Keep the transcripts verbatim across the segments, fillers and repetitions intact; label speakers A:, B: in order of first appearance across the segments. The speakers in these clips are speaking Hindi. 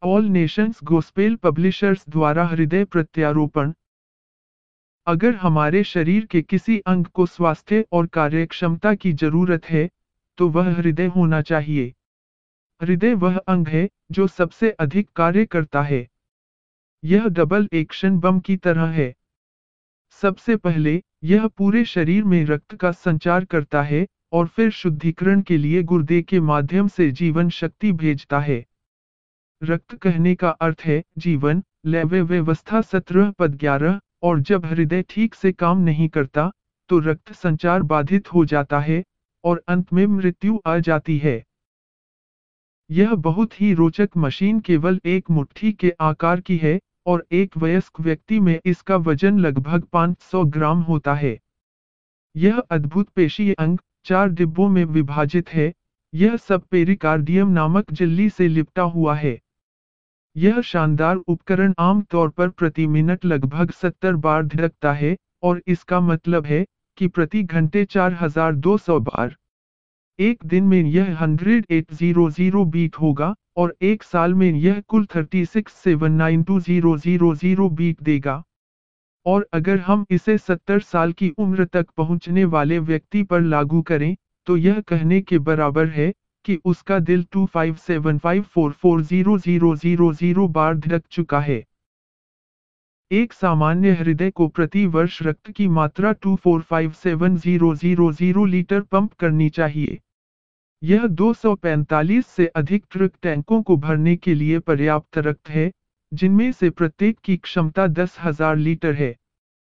A: ऑल नेशंस गोस्पेल पब्लिशर्स द्वारा हृदय प्रत्यारोपण। अगर हमारे शरीर के किसी अंग को स्वास्थ्य और कार्यक्षमता की जरूरत है, तो वह हृदय होना चाहिए। हृदय वह अंग है जो सबसे अधिक कार्य करता है। यह डबल एक्शन बम की तरह है। सबसे पहले, यह पूरे शरीर में रक्त का संचार करता है और फिर शुद्धिकरण के लिए गुर्दे के माध्यम से जीवन शक्ति भेजता है। रक्त कहने का अर्थ है जीवन, लैवे व्यवस्था सत्रह पद ग्यारह, और जब हृदय ठीक से काम नहीं करता, तो रक्त संचार बाधित हो जाता है और अंत में मृत्यु आ जाती है। यह बहुत ही रोचक मशीन केवल एक मुट्ठी के आकार की है और एक वयस्क व्यक्ति में इसका वजन लगभग पाँच सौ ग्राम होता है। यह अद्भुत पेशीय अंग चार डिब्बों में विभाजित है। यह सब पेरिकार्डियम नामक झिल्ली से लिपटा हुआ है। यह शानदार उपकरण आम तौर पर प्रति मिनट लगभग सत्तर बार धड़कता है, और इसका मतलब है कि प्रति घंटे चार हज़ार दो सौ बार। एक दिन में यह अठारह सौ बीट होगा और एक साल में यह कुल छत्तीस हज़ार सात सौ बानवे बीट देगा। और अगर हम इसे सत्तर साल की उम्र तक पहुंचने वाले व्यक्ति पर लागू करें, तो यह कहने के बराबर है कि उसका दिल दो पाँच सात पाँच चार चार ज़ीरो ज़ीरो ज़ीरो बार धड़क चुका है। एक सामान्य हृदय को प्रति वर्ष रक्त की मात्रा दो चार पाँच सात zero zero zero litre pump करनी चाहिए। यह दो सौ पैंतालीस से अधिक ट्रक टैंकों को भरने के लिए पर्याप्त रक्त है, जिनमें से प्रत्येक की क्षमता दस हज़ार लीटर है।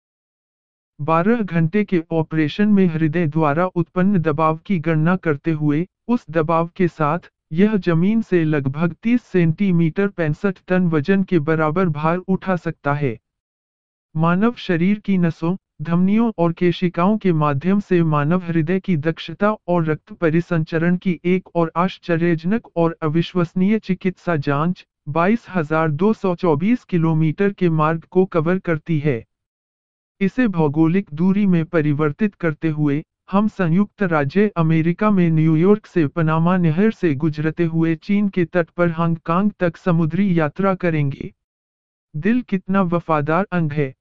A: बारह घंटे के ऑपरेशन में हृदय द्वारा उत्पन्न दबाव की गणना करते हुए, उस दबाव के साथ, यह जमीन से लगभग तीस सेंटीमीटर पैंसठ टन वजन के बराबर भार उठा सकता है। मानव शरीर की नसों, धमनियों और केशिकाओं के माध्यम से मानव हृदय की दक्षता और रक्त परिसंचरण की एक और आश्चर्यजनक और अविश्वसनीय चिकित्सा जांच, बाईस हज़ार दो सौ चौबीस किलोमीटर के मार्ग को कवर करती है। इसे भौगोलिक दूरी में परिवर्तित करते हुए, हम संयुक्त राज्य अमेरिका में न्यूयॉर्क से पनामा नहर से गुजरते हुए चीन के तट पर हांगकांग तक समुद्री यात्रा करेंगे। दिल कितना वफादार अंग है।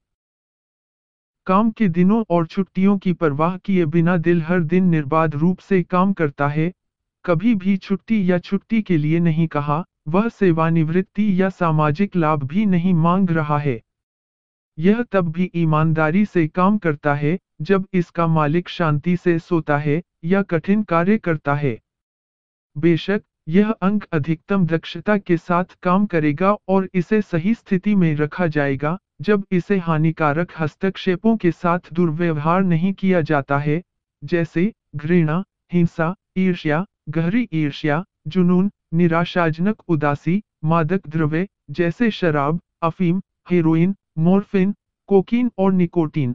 A: काम के दिनों और छुट्टियों की परवाह किए बिना दिल हर दिन निर्बाध रूप से काम करता है। कभी भी छुट्टी या छुट्टी के लिए नहीं कहा, वह सेवानिवृत्ति या सामाजिक लाभ भी नहीं मांग रहा है। यह तब भी ईमानदारी से काम करता है, जब इसका मालिक शांति से सोता है या कठिन कार्य करता है। बेशक, यह अंग अधिकतम दक्षता के साथ काम करेगा और इसे सही स्थिति में रखा जाएगा, जब इसे हानिकारक हस्तक्षेपों के साथ दुर्व्यवहार नहीं किया जाता है, जैसे घृणा, हिंसा, ईर्ष्या, गहरी ईर्ष्या, जुनून, निराशाजनक उदासी, मादक द्रव्य जैसे शराब, अफीम, हेरोइन, मॉर्फिन, कोकीन और निकोटीन।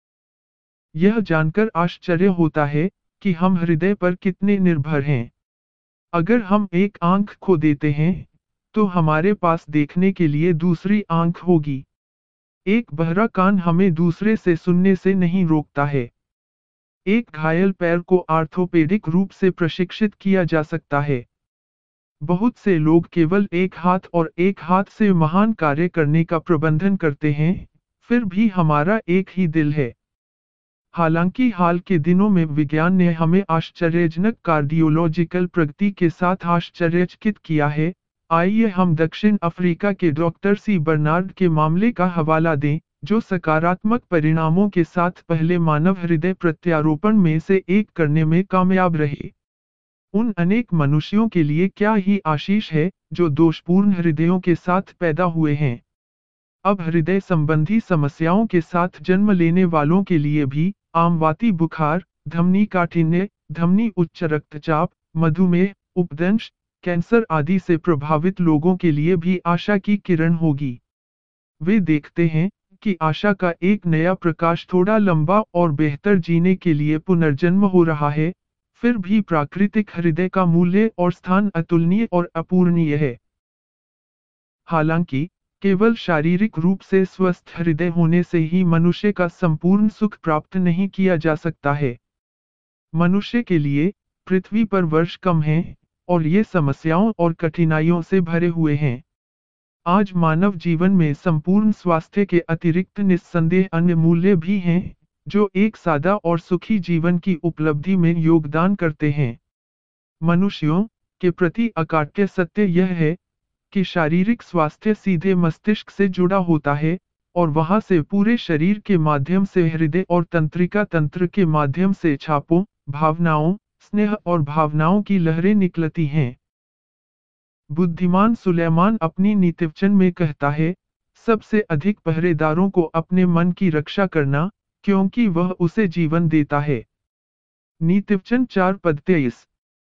A: यह जानकर आश्चर्य होता है कि हम हृदय पर कितने निर्भर हैं। अगर हम एक आंख खो देते हैं, तो हमारे पास देखने के लिए दूसरी आंख होगी। एक बहरा कान हमें दूसरे से सुनने से नहीं रोकता है। एक घायल पैर को आर्थोपेडिक रूप से प्रशिक्षित किया जा सकता है। बहुत से लोग केवल एक हाथ और एक हाथ से महान कार्य करने का प्रबंधन करते हैं, फिर भी हमारा एक ही दिल है। हालांकि हाल के दिनों में विज्ञान ने हमें आश्चर्यजनक कार्डियोलॉजिकल प्रगति के साथ आश्चर्यचकित किया है। आइए हम दक्षिण अफ्रीका के डॉक्टर सी बर्नार्ड के मामले का हवाला दें, जो सकारात्मक परिणामों के साथ पहले मानव हृदय प्रत्यारोपण में से एक करने में कामयाब रहे। उन अनेक मनुष्यों के लिए क्या ही आशीष है, जो दोषपूर्ण हृदयों के साथ पैदा हुए हैं। अब हृदय संबंधी समस्याओं के साथ जन्म लेने वालों के लिए भी, आमवाती बुखार, धमनी काठिन्य, धमनी उच्च रक्तचाप, मधुमेह, उपदंश, कैंसर आदि से प्रभावित लोगों के लिए भी आशा की किरण होगी। वे देखते हैं कि आशा का एक नया प्रकाश थोड़ा लंबा और बेहतर जीने के लिए पुनर्जन्म हो रहा है, फिर भी प्राकृतिक हृदय का मूल्य और स्थान अतुलनीय और अपूर्णीय है। हालांकि, केवल शारीरिक रूप से स्वस्थ हृदय होने से ही मनुष्य का संपूर्ण सुख प्राप्त नहीं किया जा सकता है। मनुष्य के लिए, पृथ्वी पर वर्ष कम हैं, और ये समस्याओं और कठिनाइयों से भरे हुए हैं। आज मानव जीवन में संपूर्ण स्वास्थ्य के अतिरिक्त निस्संदेह अन्य मूल्य भी हैं, जो एक सादा और सुखी जीवन की उपलब्धि में योगदान करते हैं। मनुष्यों के प्रति अकाट्य सत्य यह है कि शारीरिक स्वास्थ्य सीधे मस्तिष्क से जुड़ा होता है और वहां से पूरे शरीर के माध्यम से हृदय और तंत्रिका तंत्र के माध्यम से छापों, भावनाओं, स्नेह और भावनाओं की लहरें निकलती हैं। बुद्धिमान सुलेमान अपनी नीतिवचन में कहता है, सबसे अधिक पहरेदारों को अपने मन की रक्षा करना, क्योंकि वह उसे जीवन देता है। नीतिवचन चार पद तेईस।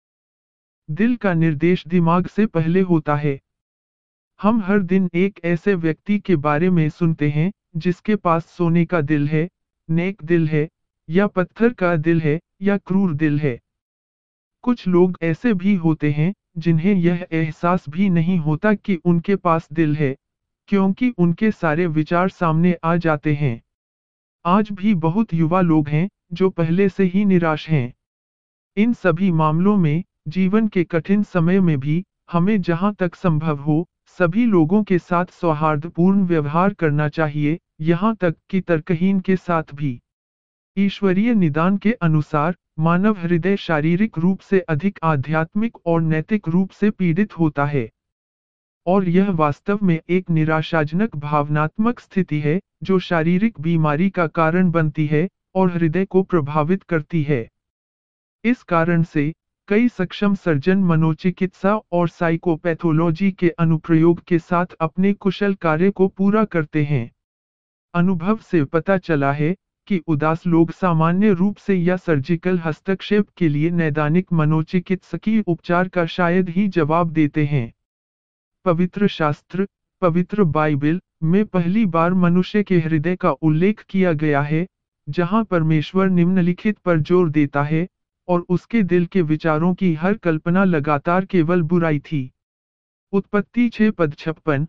A: दिल का निर्देश दिमाग से पहले होता है। हम हर दिन एक ऐसे व्यक्ति के बारे में सुनते हैं, जिसके पास सोने का दिल है, नेक दिल है, या पत्थर का दिल है, या क्रूर दिल है। कुछ लोग ऐसे भी होते हैं, जिन्हें यह एहसास भी नहीं होता कि उनके पास दिल है, क्योंकि उनके सारे विचार सामने आ जाते हैं। आज भी बहुत युवा लोग हैं, जो पहले से ही निराश हैं। इन सभी मामलों में, जीवन के कठिन समय में भी, हमें जहां तक संभव हो, सभी लोगों के साथ सौहार्दपूर्ण व्यवहार करना चाहिए, यहां तक कि तर्कहीन के साथ भी। ईश्वरीय निदान के अनुसार, मानव हृदय शारीरिक रूप से अधिक आध्यात्मिक और नैतिक रूप से पीड़ित होता है। और यह वास्तव में एक निराशाजनक भावनात्मक स्थिति है, जो शारीरिक बीमारी का कारण बनती है, और हृदय को प्रभावित करती है। इस कारण से, कई सक्षम सर्जन मनोचिकित्सा और साइकोपैथोलॉजी के अनुप्रयोग के साथ अपने कुशल कार्य को पूरा करते हैं। अनुभव से पता चला है कि उदास लोग सामान्य रूप से या सर्जिकल हस्तक्षेप के लिए नैदानिक मनोचिकित्सकीय उपचार का शायद ही जवाब देते हैं। पवित्र शास्त्र, पवित्र बाइबल, में पहली बार मनुष्य के हृदय का उल्लेख किया गया है, जहां परमेश्वर निम्नलिखित पर जोर देता है, और उसके दिल के विचारों की हर कल्पना लगातार केवल बुराई थी। उत्पत्ति छह पद छप्पन।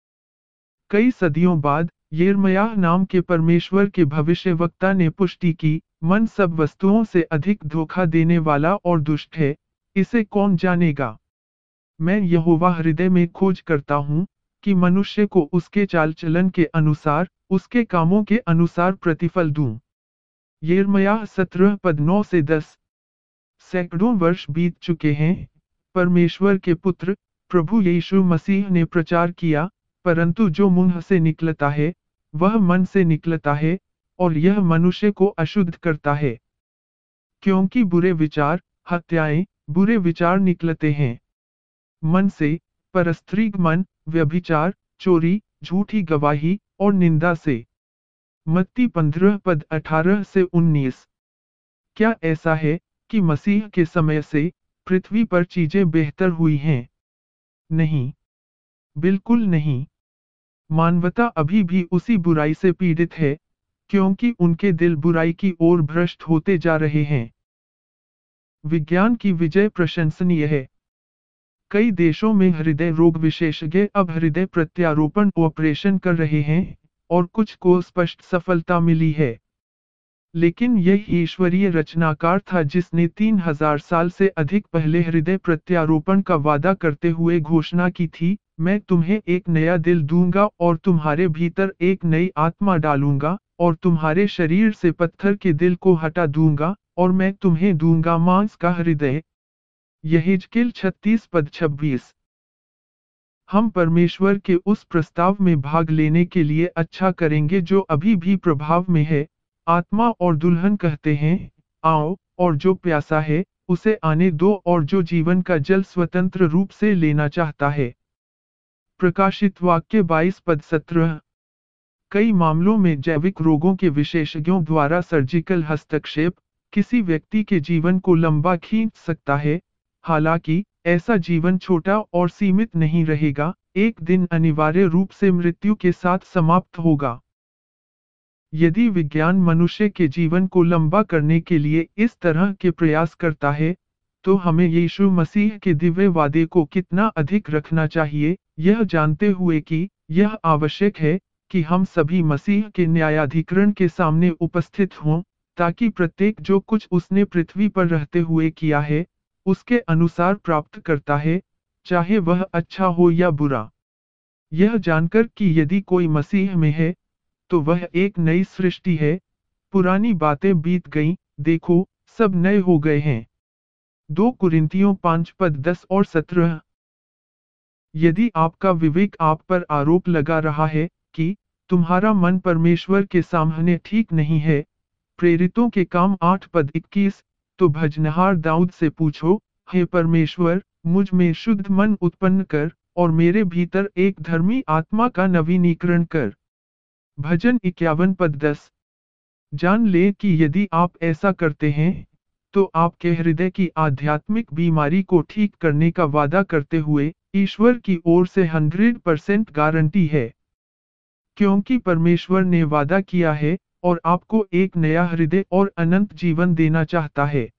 A: कई सदियों बाद, यिर्मयाह नाम के परमेश्वर के भविष्यवक्ता ने पुष्टि की, मन सब वस्तुओं से अधिक धोखा देने वाला और दुष्ट है, इसे कौन जानेगा? मैं यहोवा हृदय में खोज करता हूँ, कि मनुष्य को उसके चाल चलन के अनुसार, उसके कामों के अनुसार प्रतिफल दूं। यिर्मयाह सत्रह पद नौ से दस। सैकड़ों वर्ष बीत चुके हैं, परमेश्वर के पुत्र, प्रभु यीशु मसीह ने प्रचार किया, परंतु जो मुंह से निकलता है, वह मन से निकलता है, और यह मनुष्य को अशुद्ध करता है। क्योंकि बुरे विचार, हत्याएं, बुरे विचार निकलते हैं मन से, परस्त्री मन, व्यभिचार, चोरी, झूठी गवाही, और निंदा से। मत्ती पंद्रह पद अठारह से उन्नीस। क्या ऐसा है कि मसीह के समय से पृथ्वी पर चीजें बेहतर हुई हैं? नहीं, बिल्कुल नहीं। मानवता अभी भी उसी बुराई से पीड़ित है, क्योंकि उनके दिल बुराई की ओर भ्रष्ट होते जा रहे हैं। विज्ञान की विजय प्रशंसनीय है। कई देशों में हृदय रोग विशेषज्ञ अब हृदय प्रत्यारोपण ऑपरेशन कर रहे हैं, और कुछ को स्पष्ट सफलता मिली है। लेकिन यह ईश्वरीय रचनाकार था जिसने तीन हजार साल से अधिक पहले हृदय प्रत्यारोपण का वादा करते हुए घोषणा की थी, मैं तुम्हें एक नया दिल दूंगा और तुम्हारे भीतर एक नई आत्मा डालूंगा, और तुम्हारे शरीर से पत्थर के दिल को हटा दूंगा, और मैं तुम्हें दूंगा मांस का हृदय। यहेजकेल छत्तीस पद छब्बीस। हम परमेश्वर के उस प्रस्ताव में भाग लेने के लिए अच्छा करेंगे जो अभी भी प्रभाव में है। आत्मा और दुल्हन कहते हैं, आओ, और जो प्यासा है, उसे आने दो, और जो जीवन का जल स्वतंत्र रूप से लेना चाहता है। प्रकाशित वाक्य बाईस पद सत्रह। कई मामलों में जैविक रोगों के विशेषज्ञों द्वारा सर्जिकल हस्तक्षेप किसी व्यक्ति के जीवन को लंबा खींच सकता है। हालांकि, ऐसा जीवन छोटा और सीमित नहीं रहेगा, एक दिन अनिवार्य रूप से मृत्यु के साथ समाप्त होगा। यदि विज्ञान मनुष्य के जीवन को लंबा करने के लिए इस तरह के प्रयास करता है, तो हमें यीशु मसीह के दिव्य वादे को कितना अधिक रखना चाहिए, यह जानते हुए कि यह आवश्यक है कि हम सभी मसीह के न्यायाधिकरण के सामने उपस्थित हों, ताकि प्रत्येक जो कुछ उसने पृथ्वी पर रहते हुए किया है, उसके अनुसार प्राप्त करता है, चाहे वह अच्छा हो या बुरा। यह जानकर कि यदि कोई मसीह में है, तो वह एक नई सृष्टि है, पुरानी बातें बीत गईं, देखो, सब नए हो गए हैं। दो कुरिन्थियों पाँच पद दस और सत्रह। यदि आपका विवेक आप पर आरोप लगा रहा है कि तुम्हारा मन परमेश्वर के सामने ठीक नहीं है, प्रेरितों के काम आठ पद इक्कीस, तो भजनहार दाऊद से पूछो, हे परमेश्वर, मुझ में शुद्ध मन उत्पन्न कर, और मेरे भीतर एक धर्मी आत्मा का नवीनीकरण कर। भजन इक्यावन पद दस। जान ले कि यदि आप ऐसा करते हैं, तो आपके हृदय की आध्यात्मिक बीमारी को ठीक करने का वादा करते हुए, ईश्वर की ओर से हंड्रेड परसेंट गारंटी है। क्योंकि परमेश्वर ने वादा किया है, और आपको एक नया हृदय और अनंत जीवन देना चाहता है।